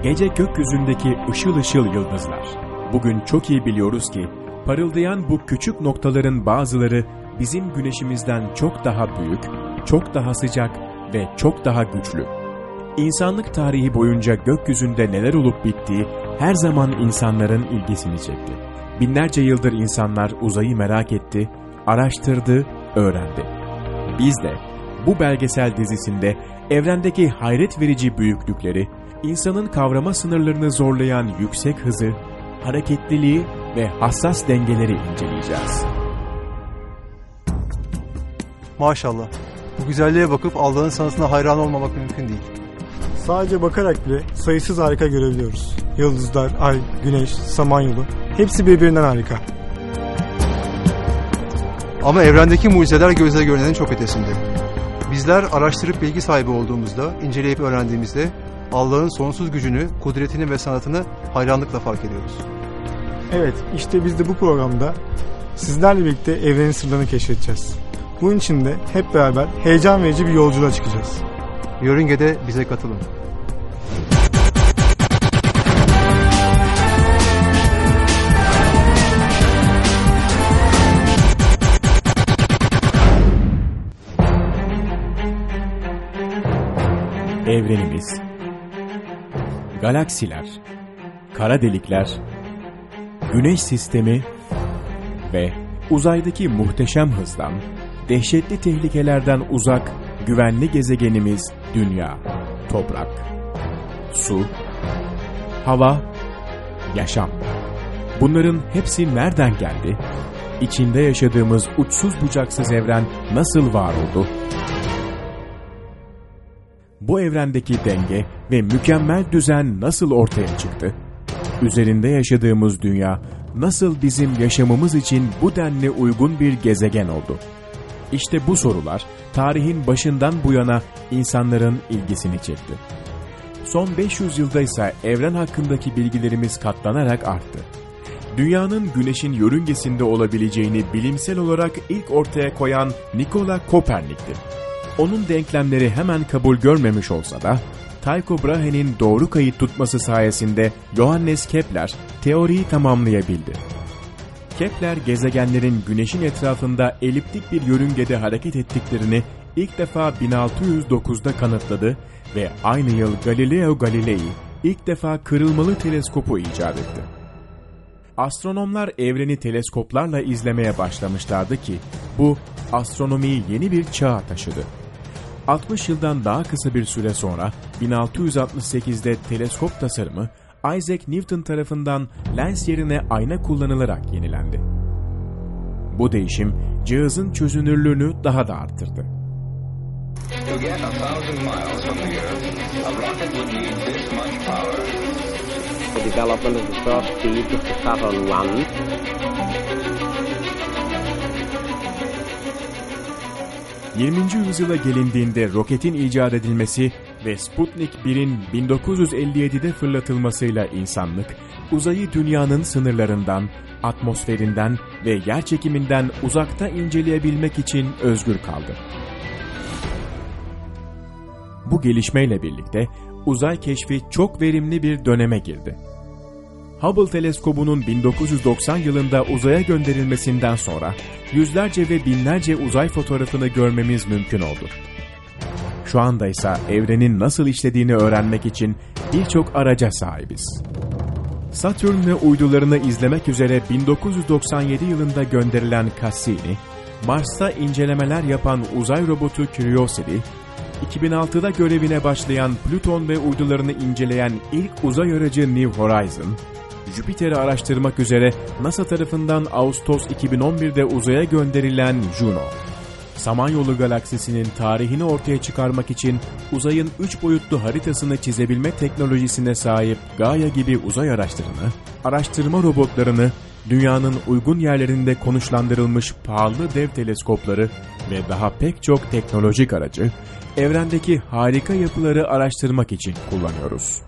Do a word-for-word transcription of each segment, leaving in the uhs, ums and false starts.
Gece gökyüzündeki ışıl ışıl yıldızlar. Bugün çok iyi biliyoruz ki parıldayan bu küçük noktaların bazıları bizim güneşimizden çok daha büyük, çok daha sıcak ve çok daha güçlü. İnsanlık tarihi boyunca gökyüzünde neler olup bittiği her zaman insanların ilgisini çekti. Binlerce yıldır insanlar uzayı merak etti, araştırdı, öğrendi. Biz de bu belgesel dizisinde evrendeki hayret verici büyüklükleri, insanın kavrama sınırlarını zorlayan yüksek hızı, hareketliliği ve hassas dengeleri inceleyeceğiz. Maşallah. Bu güzelliğe bakıp Allah'ın sanatına hayran olmamak mümkün değil. Sadece bakarak bile sayısız harika görebiliyoruz. Yıldızlar, ay, güneş, samanyolu hepsi birbirinden harika. Ama evrendeki mucizeler gözle görünenin çok ötesinde. Bizler araştırıp bilgi sahibi olduğumuzda, inceleyip öğrendiğimizde Allah'ın sonsuz gücünü, kudretini ve sanatını hayranlıkla fark ediyoruz. Evet, işte biz de bu programda sizlerle birlikte evrenin sırlarını keşfedeceğiz. Bunun için de hep beraber heyecan verici bir yolculuğa çıkacağız. Yörüngede bize katılın. Evrenimiz, galaksiler, kara delikler, güneş sistemi ve uzaydaki muhteşem hızdan, dehşetli tehlikelerden uzak, güvenli gezegenimiz Dünya, toprak, su, hava, yaşam. Bunların hepsi nereden geldi? İçinde yaşadığımız uçsuz bucaksız evren nasıl var oldu? Bu evrendeki denge ve mükemmel düzen nasıl ortaya çıktı? Üzerinde yaşadığımız dünya nasıl bizim yaşamımız için bu denli uygun bir gezegen oldu? İşte bu sorular tarihin başından bu yana insanların ilgisini çekti. Son beş yüz yılda ise evren hakkındaki bilgilerimiz katlanarak arttı. Dünyanın güneşin yörüngesinde olabileceğini bilimsel olarak ilk ortaya koyan Nikola Kopernik'ti. Onun denklemleri hemen kabul görmemiş olsa da Tycho Brahe'nin doğru kayıt tutması sayesinde Johannes Kepler teoriyi tamamlayabildi. Kepler gezegenlerin güneşin etrafında eliptik bir yörüngede hareket ettiklerini ilk defa bin altı yüz dokuzda kanıtladı ve aynı yıl Galileo Galilei ilk defa kırılmalı teleskopu icat etti. Astronomlar evreni teleskoplarla izlemeye başlamışlardı ki bu astronomiyi yeni bir çağa taşıdı. altmış yıldan daha kısa bir süre sonra bin altı yüz altmış sekizde teleskop tasarımı Isaac Newton tarafından lens yerine ayna kullanılarak yenilendi. Bu değişim cihazın çözünürlüğünü daha da arttırdı. yirminci yüzyıla gelindiğinde roketin icat edilmesi ve Sputnik birin bin dokuz yüz elli yedide fırlatılmasıyla insanlık, uzayı dünyanın sınırlarından, atmosferinden ve yerçekiminden uzakta inceleyebilmek için özgür kaldı. Bu gelişmeyle birlikte uzay keşfi çok verimli bir döneme girdi. Hubble teleskobunun bin dokuz yüz doksan yılında uzaya gönderilmesinden sonra yüzlerce ve binlerce uzay fotoğrafını görmemiz mümkün oldu. Şu anda ise evrenin nasıl işlediğini öğrenmek için birçok araca sahibiz. Satürn ve uydularını izlemek üzere bin dokuz yüz doksan yedi yılında gönderilen Cassini, Mars'ta incelemeler yapan uzay robotu Curiosity, iki bin altıda görevine başlayan Plüton ve uydularını inceleyen ilk uzay aracı New Horizon, Jüpiter'i araştırmak üzere NASA tarafından Ağustos iki bin on birde uzaya gönderilen Juno, Samanyolu galaksisinin tarihini ortaya çıkarmak için uzayın üç boyutlu haritasını çizebilme teknolojisine sahip Gaia gibi uzay araçlarını, araştırma robotlarını, dünyanın uygun yerlerinde konuşlandırılmış pahalı dev teleskopları ve daha pek çok teknolojik aracı, evrendeki harika yapıları araştırmak için kullanıyoruz.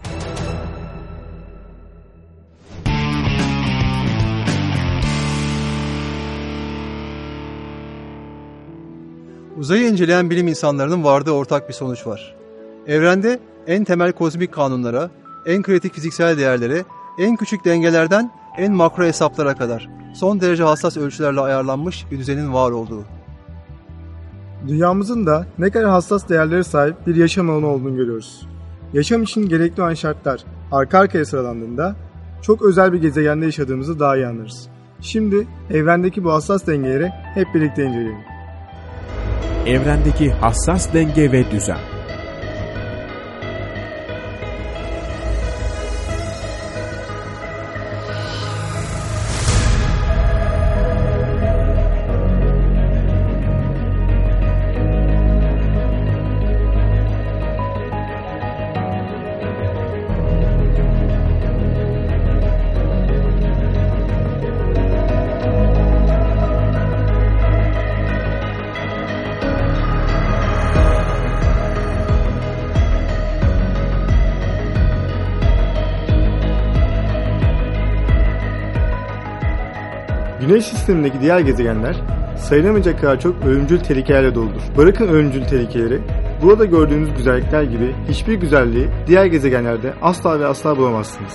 Uzayı inceleyen bilim insanlarının vardığı ortak bir sonuç var. Evrende en temel kozmik kanunlara, en kritik fiziksel değerlere, en küçük dengelerden en makro hesaplara kadar son derece hassas ölçülerle ayarlanmış bir düzenin var olduğu. Dünyamızın da ne kadar hassas değerlere sahip bir yaşam alanı olduğunu görüyoruz. Yaşam için gerekli olan şartlar arka arkaya sıralandığında çok özel bir gezegende yaşadığımızı daha iyi anlarız. Şimdi evrendeki bu hassas dengeleri hep birlikte inceleyelim. Evrendeki hassas denge ve düzen. Güneş sistemindeki diğer gezegenler sayılamayacak kadar çok ölümcül tehlikelerle doludur. Bırakın ölümcül tehlikeleri, burada gördüğünüz güzellikler gibi hiçbir güzelliği diğer gezegenlerde asla ve asla bulamazsınız.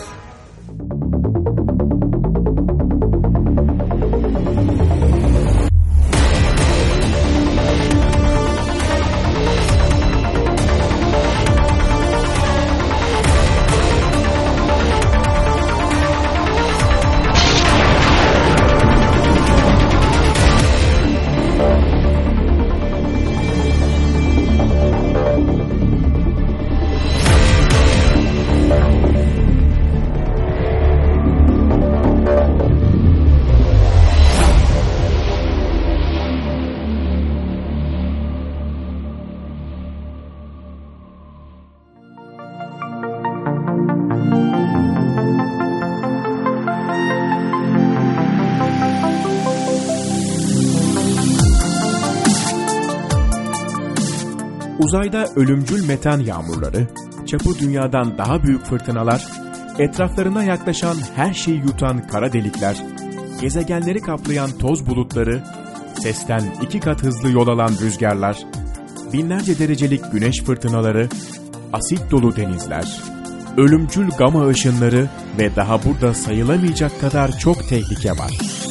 Uzayda ölümcül metan yağmurları, çapı dünyadan daha büyük fırtınalar, etraflarına yaklaşan her şeyi yutan kara delikler, gezegenleri kaplayan toz bulutları, sesten iki kat hızlı yol alan rüzgarlar, binlerce derecelik güneş fırtınaları, asit dolu denizler, ölümcül gama ışınları ve daha burada sayılamayacak kadar çok tehlike var.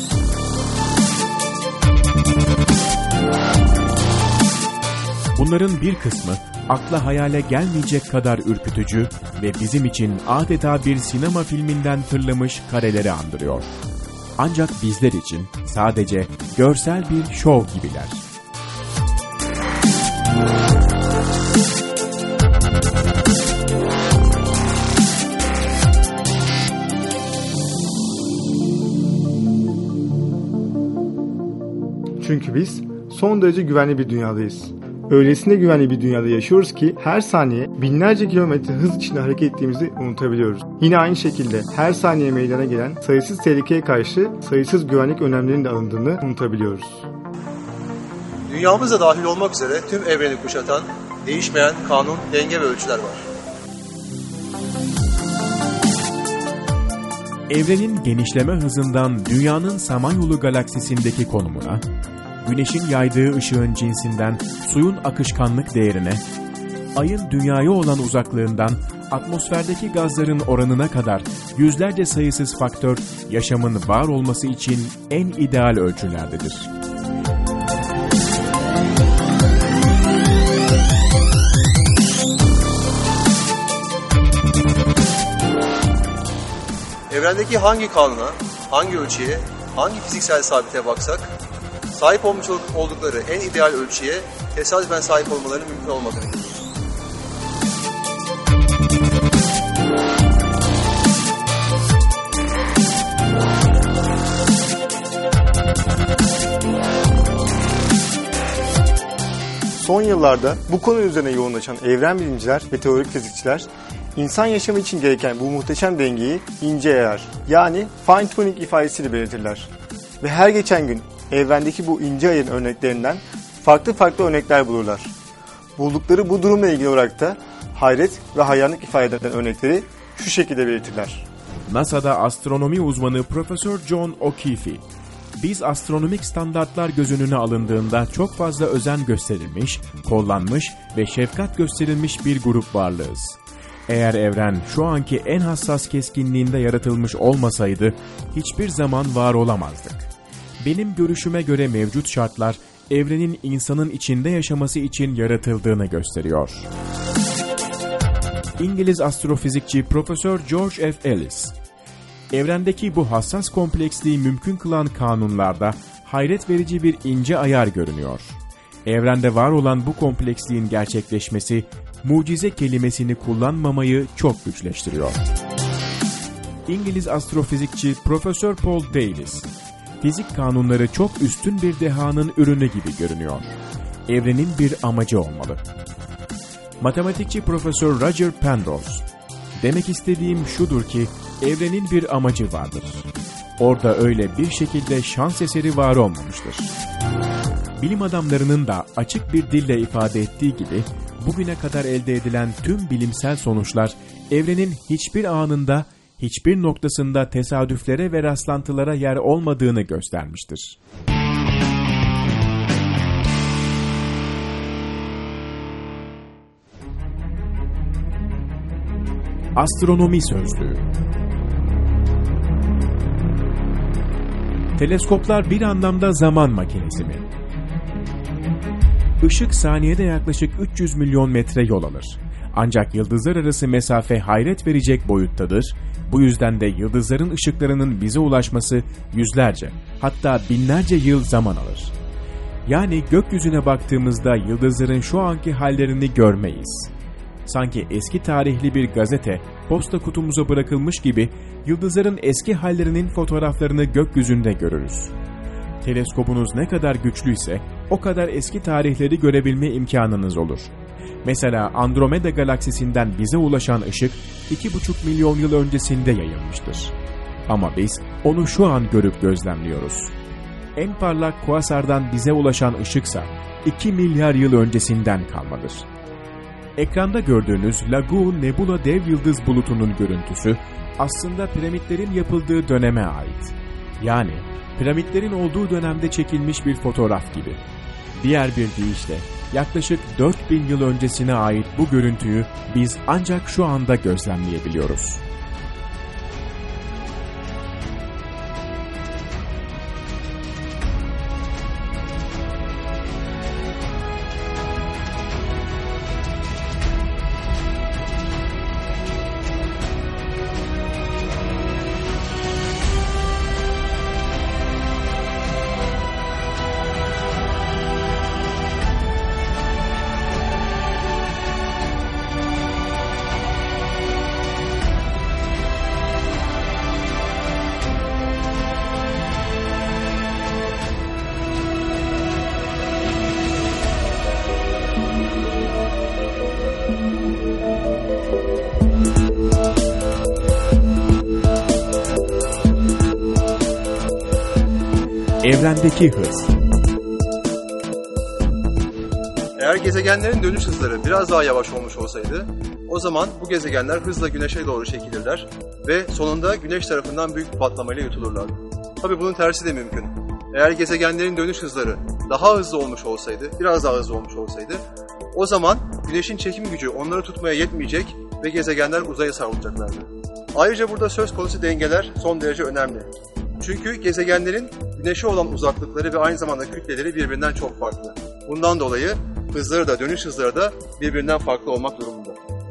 Bunların bir kısmı akla hayale gelmeyecek kadar ürkütücü ve bizim için adeta bir sinema filminden fırlamış kareleri andırıyor. Ancak bizler için sadece görsel bir şov gibiler. Çünkü biz son derece güvenli bir dünyadayız. Öylesine güvenli bir dünyada yaşıyoruz ki her saniye binlerce kilometre hız içinde hareket ettiğimizi unutabiliyoruz. Yine aynı şekilde her saniye meydana gelen sayısız tehlikeye karşı sayısız güvenlik önlemlerinin de alındığını unutabiliyoruz. Dünyamız da dahil olmak üzere tüm evreni kuşatan değişmeyen kanun, denge ve ölçüler var. Evrenin genişleme hızından Dünya'nın Samanyolu galaksisindeki konumuna, Güneşin yaydığı ışığın cinsinden suyun akışkanlık değerine, Ayın Dünya'ya olan uzaklığından atmosferdeki gazların oranına kadar yüzlerce sayısız faktör yaşamın var olması için en ideal ölçülerdedir. Evrendeki hangi kanuna, hangi ölçüye, hangi fiziksel sabite baksak, sahip olmuş oldukları en ideal ölçüye tesadüfen sahip olmalarının mümkün olmadığını görüyoruz. Son yıllarda bu konu üzerine yoğunlaşan evren bilimciler ve teorik fizikçiler, insan yaşamı için gereken bu muhteşem dengeyi ince ayar, yani fine tuning ifadesiyle belirtirler. Ve her geçen gün evrendeki bu ince ayarın örneklerinden farklı farklı örnekler bulurlar. Buldukları bu durumla ilgili olarak da hayret ve hayranlık ifade eden örnekleri şu şekilde belirtirler. NASA'da astronomi uzmanı Profesör John O'Keefe, biz astronomik standartlar göz önüne alındığında çok fazla özen gösterilmiş, kollanmış ve şefkat gösterilmiş bir grup varlığız. Eğer evren şu anki en hassas keskinliğinde yaratılmış olmasaydı hiçbir zaman var olamazdık. Benim görüşüme göre mevcut şartlar evrenin insanın içinde yaşaması için yaratıldığını gösteriyor. İngiliz astrofizikçi Profesör George F. Ellis, evrendeki bu hassas kompleksliği mümkün kılan kanunlarda hayret verici bir ince ayar görünüyor. Evrende var olan bu kompleksliğin gerçekleşmesi, mucize kelimesini kullanmamayı çok güçleştiriyor. İngiliz astrofizikçi Profesör Paul Davies, fizik kanunları çok üstün bir dehanın ürünü gibi görünüyor. Evrenin bir amacı olmalı. Matematikçi Profesör Roger Penrose, demek istediğim şudur ki evrenin bir amacı vardır. Orada öyle bir şekilde şans eseri var olmamıştır. Bilim adamlarının da açık bir dille ifade ettiği gibi bugüne kadar elde edilen tüm bilimsel sonuçlar evrenin hiçbir anında, hiçbir noktasında tesadüflere ve rastlantılara yer olmadığını göstermiştir. Astronomi Sözlüğü. Teleskoplar bir anlamda zaman makinesi mi? Işık saniyede yaklaşık üç yüz milyon metre yol alır. Ancak yıldızlar arası mesafe hayret verecek boyuttadır. Bu yüzden de yıldızların ışıklarının bize ulaşması yüzlerce, hatta binlerce yıl zaman alır. Yani gökyüzüne baktığımızda yıldızların şu anki hallerini görmeyiz. Sanki eski tarihli bir gazete posta kutumuza bırakılmış gibi yıldızların eski hallerinin fotoğraflarını gökyüzünde görürüz. Teleskopunuz ne kadar güçlüyse o kadar eski tarihleri görebilme imkanınız olur. Mesela Andromeda galaksisinden bize ulaşan ışık iki buçuk milyon yıl öncesinde yayılmıştır. Ama biz onu şu an görüp gözlemliyoruz. En parlak kuasardan bize ulaşan ışıksa iki milyar yıl öncesinden kalmadır. Ekranda gördüğünüz Lagoon Nebula dev yıldız bulutunun görüntüsü aslında piramitlerin yapıldığı döneme ait. Yani piramitlerin olduğu dönemde çekilmiş bir fotoğraf gibi. Diğer bir deyişle yaklaşık dört bin yıl öncesine ait bu görüntüyü biz ancak şu anda gözlemleyebiliyoruz. Evrendeki hız. Eğer gezegenlerin dönüş hızları biraz daha yavaş olmuş olsaydı, o zaman bu gezegenler hızla güneşe doğru çekilirler ve sonunda güneş tarafından büyük bir patlamayla yutulurlar. Tabii bunun tersi de mümkün. Eğer gezegenlerin dönüş hızları daha hızlı olmuş olsaydı, biraz daha hızlı olmuş olsaydı, o zaman güneşin çekim gücü onları tutmaya yetmeyecek ve gezegenler uzaya savrulacaklardı. Ayrıca burada söz konusu dengeler son derece önemli. Çünkü gezegenlerin güneşe olan uzaklıkları ve aynı zamanda kütleleri birbirinden çok farklı. Bundan dolayı hızları da dönüş hızları da birbirinden farklı olmak durumunda.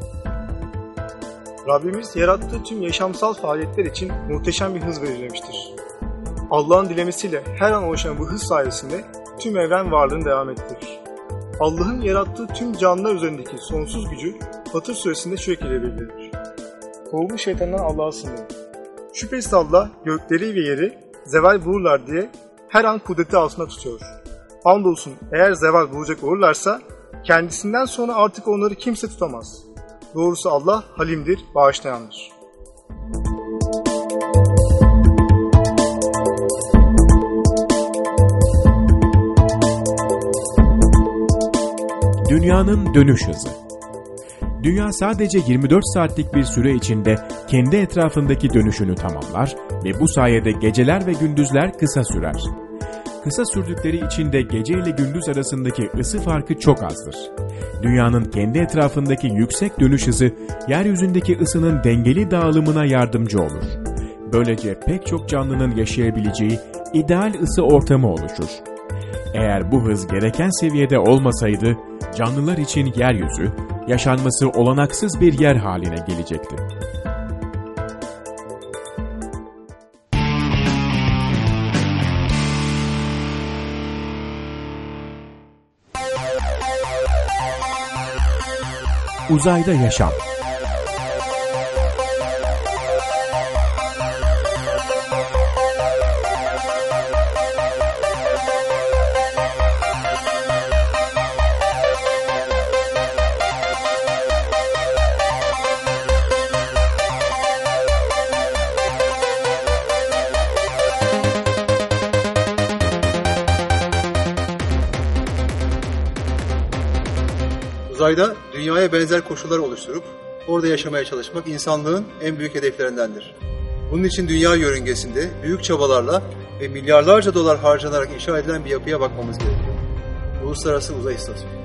Rabbimiz yarattığı tüm yaşamsal faaliyetler için muhteşem bir hız belirlemiştir. Allah'ın dilemesiyle her an oluşan bu hız sayesinde tüm evren varlığını devam ettirir. Allah'ın yarattığı tüm canlılar üzerindeki sonsuz gücü Fatır Suresi'nde şu şekilde bildirilir. Kovulmuş şeytandan Allah'a sığınırım. Şüphesiz Allah gökleri ve yeri zeval bulurlar diye her an kudreti altında tutuyor. Andolsun eğer zeval bulacak olurlarsa kendisinden sonra artık onları kimse tutamaz. Doğrusu Allah halimdir, bağışlayandır. Dünyanın dönüş hızı. Dünya sadece yirmi dört saatlik bir süre içinde kendi etrafındaki dönüşünü tamamlar ve bu sayede geceler ve gündüzler kısa sürer. kısa sürdükleri için de gece ile gündüz arasındaki ısı farkı çok azdır. Dünyanın kendi etrafındaki yüksek dönüş hızı, yeryüzündeki ısının dengeli dağılımına yardımcı olur. Böylece pek çok canlının yaşayabileceği ideal ısı ortamı oluşur. Eğer bu hız gereken seviyede olmasaydı, canlılar için yeryüzü, yaşanması olanaksız bir yer haline gelecekti. Uzayda yaşam. Uzayda dünyaya benzer koşullar oluşturup orada yaşamaya çalışmak insanlığın en büyük hedeflerindendir. Bunun için dünya yörüngesinde büyük çabalarla ve milyarlarca dolar harcanarak inşa edilen bir yapıya bakmamız gerekiyor. Uluslararası Uzay İstasyonu.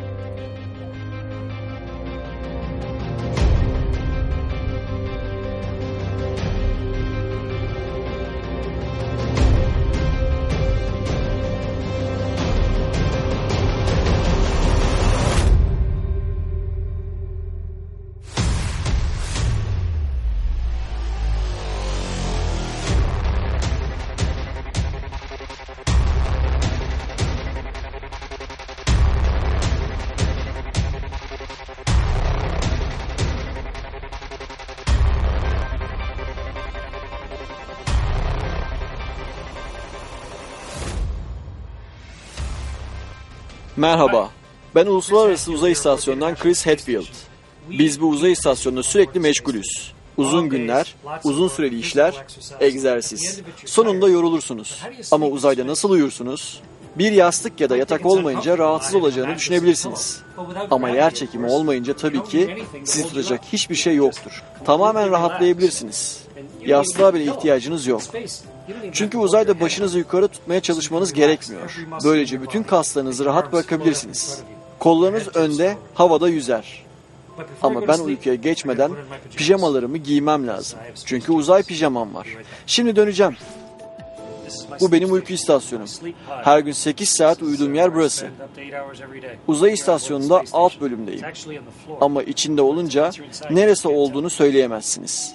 Merhaba, ben Uluslararası Uzay İstasyonu'ndan Chris Hadfield. Biz bu uzay istasyonunda sürekli meşgulüz. Uzun günler, uzun süreli işler, egzersiz. Sonunda yorulursunuz. Ama uzayda nasıl uyursunuz? Bir yastık ya da yatak olmayınca rahatsız olacağını düşünebilirsiniz. Ama yer çekimi olmayınca tabii ki sizi tutacak hiçbir şey yoktur. Tamamen rahatlayabilirsiniz. Yastığa bile ihtiyacınız yok. Çünkü uzayda başınızı yukarı tutmaya çalışmanız gerekmiyor. Böylece bütün kaslarınızı rahat bırakabilirsiniz. Kollarınız önde, havada yüzer. Ama ben uykuya geçmeden pijamalarımı giymem lazım. Çünkü uzay pijamam var. Şimdi döneceğim. Bu benim uyku istasyonum. Her gün sekiz saat uyuduğum yer burası. Uzay istasyonunda alt bölümdeyim. Ama içinde olunca neresi olduğunu söyleyemezsiniz.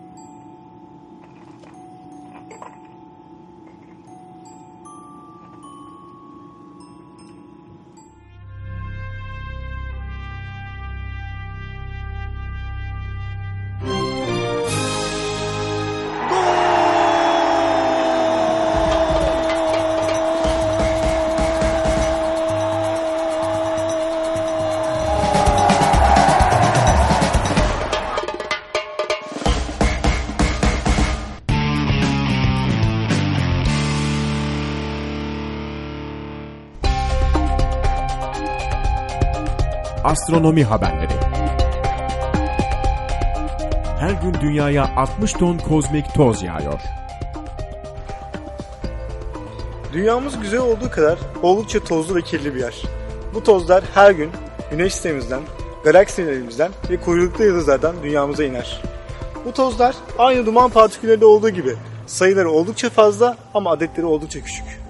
Astronomi haberleri. Her gün dünyaya altmış ton kozmik toz yağıyor. Dünyamız güzel olduğu kadar oldukça tozlu ve kirli bir yer. Bu tozlar her gün Güneş sistemimizden, galaksilerimizden ve kuyruklu yıldızlardan dünyamıza iner. Bu tozlar aynı duman partiküllerinde olduğu gibi sayıları oldukça fazla ama adetleri oldukça küçük.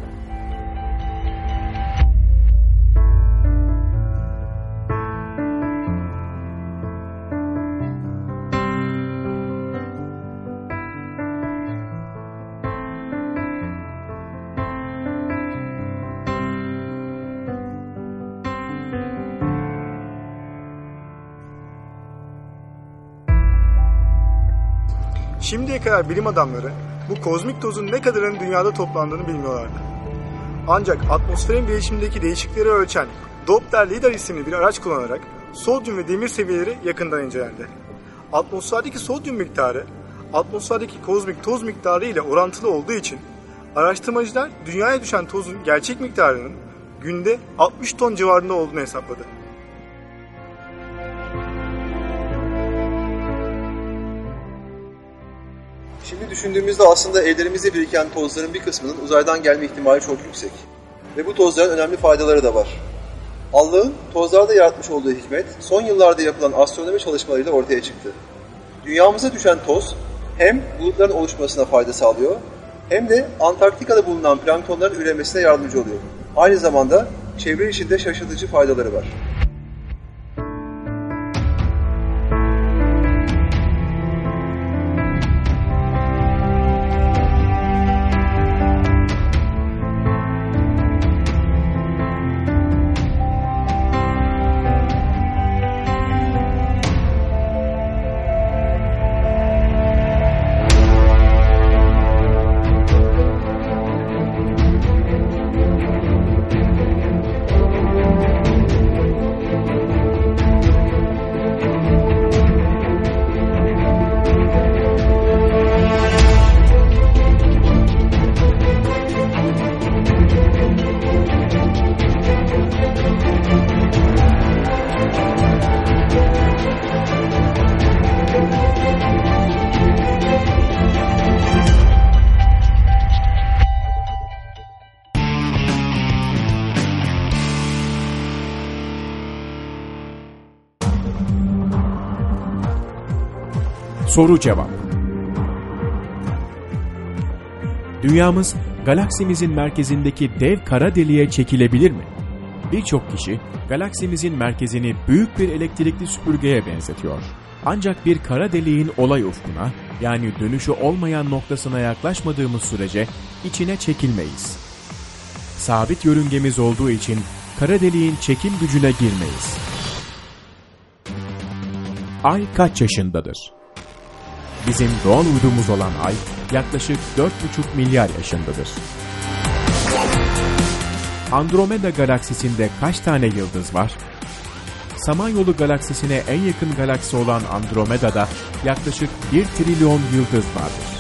Şimdiye kadar bilim adamları bu kozmik tozun ne kadarının dünyada toplandığını bilmiyorlardı. Ancak atmosferin değişimindeki değişiklikleri ölçen Doppler lidar isimli bir araç kullanarak sodyum ve demir seviyeleri yakından incelendi. Atmosferdeki sodyum miktarı, atmosferdeki kozmik toz miktarı ile orantılı olduğu için araştırmacılar dünyaya düşen tozun gerçek miktarının günde altmış ton civarında olduğunu hesapladı. Şimdi düşündüğümüzde aslında evlerimizde biriken tozların bir kısmının uzaydan gelme ihtimali çok yüksek. Ve bu tozların önemli faydaları da var. Allah'ın tozlarda yaratmış olduğu hikmet son yıllarda yapılan astronomi çalışmalarıyla ortaya çıktı. Dünyamıza düşen toz hem bulutların oluşmasına fayda sağlıyor hem de Antarktika'da bulunan planktonların üremesine yardımcı oluyor. Aynı zamanda çevre için de şaşırtıcı faydaları var. Soru cevap. Dünyamız galaksimizin merkezindeki dev kara deliğe çekilebilir mi? Birçok kişi galaksimizin merkezini büyük bir elektrikli süpürgeye benzetiyor. Ancak bir kara deliğin olay ufkuna, yani dönüşü olmayan noktasına yaklaşmadığımız sürece içine çekilmeyiz. Sabit yörüngemiz olduğu için kara deliğin çekim gücüne girmeyiz. Ay kaç yaşındadır? Bizim doğal uydumuz olan Ay yaklaşık dört buçuk milyar yaşındadır. Andromeda galaksisinde kaç tane yıldız var? Samanyolu galaksisine en yakın galaksi olan Andromeda'da yaklaşık bir trilyon yıldız vardır.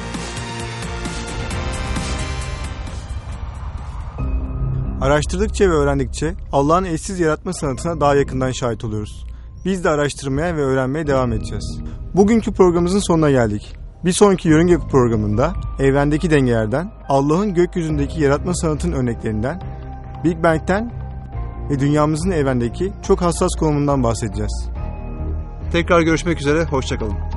Araştırdıkça ve öğrendikçe Allah'ın eşsiz yaratma sanatına daha yakından şahit oluyoruz. Biz de araştırmaya ve öğrenmeye devam edeceğiz. Bugünkü programımızın sonuna geldik. Bir sonraki Yörünge programında evrendeki dengelerden, Allah'ın gökyüzündeki yaratma sanatının örneklerinden, Big Bang'ten ve dünyamızın evrendeki çok hassas konumundan bahsedeceğiz. Tekrar görüşmek üzere, hoşça kalın.